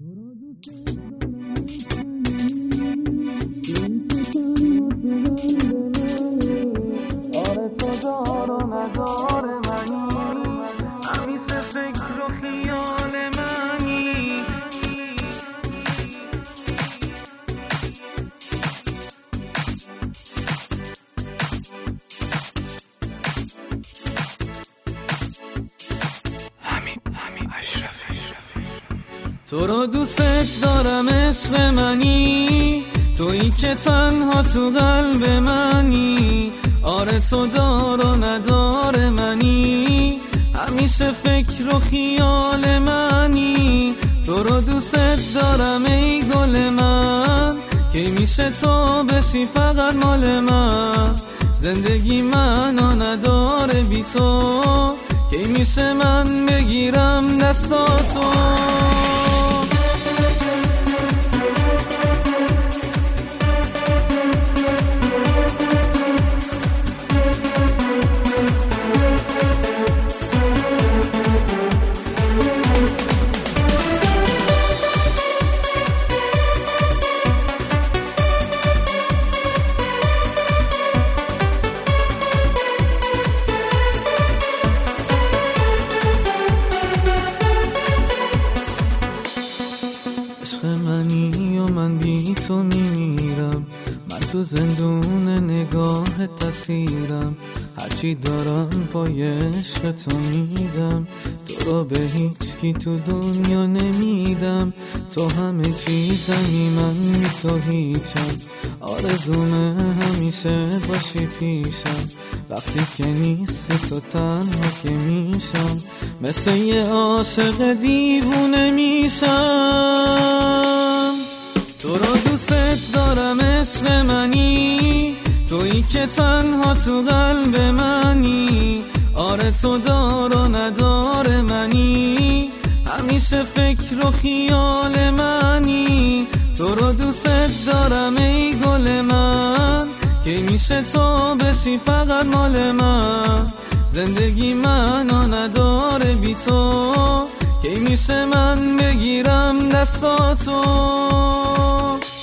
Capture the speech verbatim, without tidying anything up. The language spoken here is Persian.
آره تو دار و ندار منی، همیشه فکر و خیال منی. حمید حمید اشرفی تو رو دوست دارم عشق منی، تویی که تنها تو قلب منی. آره تو دار و ندار منی، همیشه فکر و خیال منی. تو رو دوست دارم ای گل من، که میشه تو بشی فقط مال من. زندگی منو نداره بی تو، که میشه من بگیرم دستاتو. عشق منی و من بی تو میمیرم، من تو زندون نگاه تصیرم. هرچی دارم پای عشق تو میدم، تو رو به هیچ کی تو دنیا نمیدم. تو همه چیزمی من بی تو هیچم، آرزومه همیشه باشی پیشم. وقتی که نیستی تو تنها که میشم، مثل یه عاشق دیوونه میشم. تو رو دوست دارم عشق منی، تویی که تنها تو قلب منی. آره تو دار و ندار منی، همیشه فکر و خیال منی. تو رو دوست دارم ای گل من، که میشه تو بشی فقط مال من. زندگی منو نداره بی تو، که میشه من بگیرم دستاتو.